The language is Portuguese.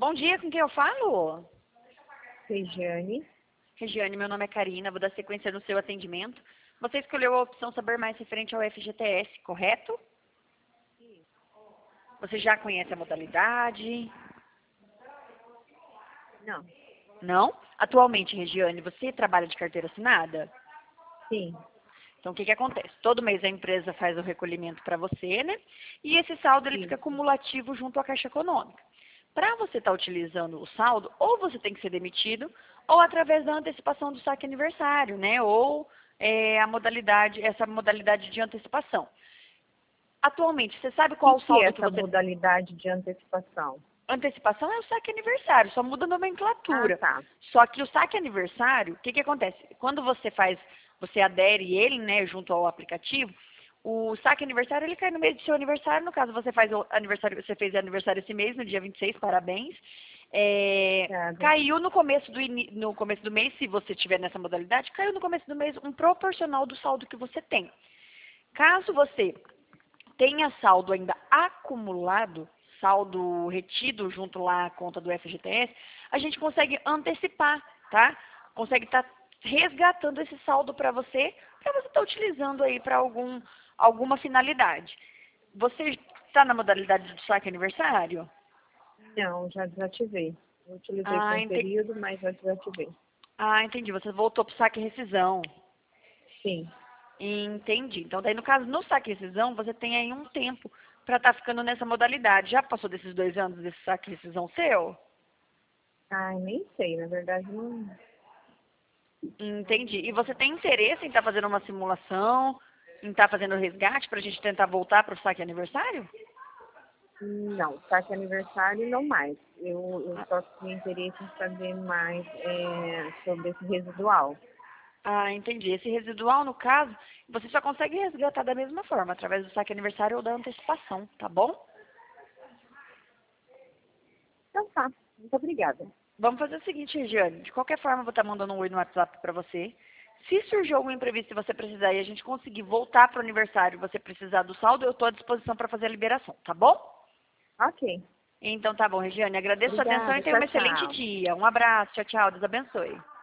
Bom dia, com quem eu falo? Regiane. Regiane, meu nome é Karina, vou dar sequência no seu atendimento. Você escolheu a opção saber mais referente ao FGTS, correto? Você já conhece a modalidade? Não. Não? Atualmente, Regiane, você trabalha de carteira assinada? Sim. Então, o que acontece? Todo mês a empresa faz o recolhimento para você, né? E esse saldo ele fica Isso. cumulativo junto à Caixa Econômica. Para você estar utilizando o saldo, ou você tem que ser demitido, ou através da antecipação do saque aniversário, né? Ou essa modalidade de antecipação. Atualmente, você sabe qual o O que é saldo que essa você... modalidade de antecipação? Antecipação é o saque aniversário, só muda a Ah, nomenclatura. tá. Só que o saque aniversário, o que acontece? Quando você adere ele, né, junto ao aplicativo, o saque aniversário ele cai no mês do seu aniversário. No caso, você faz o aniversário, você fez aniversário esse mês, no dia 26, parabéns. Obrigada. Caiu no começo do mês, se você estiver nessa modalidade, caiu no começo do mês um proporcional do saldo que você tem. Caso você tenha saldo ainda acumulado, saldo retido junto lá à conta do FGTS, a gente consegue antecipar, tá? Consegue estar resgatando esse saldo para você estar utilizando aí para alguma finalidade. Você está na modalidade do saque aniversário? Não, já desativei. Eu utilizei por Ah, um período, mas já desativei. entendi. Você voltou para o saque e rescisão. Sim. Entendi. Então, daí, no caso, no saque e rescisão, você tem aí um tempo para estar ficando nessa modalidade. Já passou desses 2 anos desse saque e rescisão seu? Ai, nem sei, na verdade não. Entendi. E você tem interesse em estar fazendo uma simulação, em estar fazendo resgate para a gente tentar voltar para o saque aniversário? Não, saque aniversário não mais. Eu só tinha interesse em saber mais sobre esse residual. Ah, entendi. Esse residual, no caso, você só consegue resgatar da mesma forma, através do saque aniversário ou da antecipação, tá bom? Então tá, muito obrigada. Vamos fazer o seguinte, Regiane. De qualquer forma, eu vou estar mandando um oi no WhatsApp para você. Se surgir algum imprevisto e você precisar e a gente conseguir voltar para o aniversário e você precisar do saldo, eu estou à disposição para fazer a liberação, tá bom? Ok, Então tá bom, Regiane. Agradeço a sua atenção e obrigada, tenha um tchau, excelente tchau. dia. Um abraço, tchau, tchau. Deus abençoe.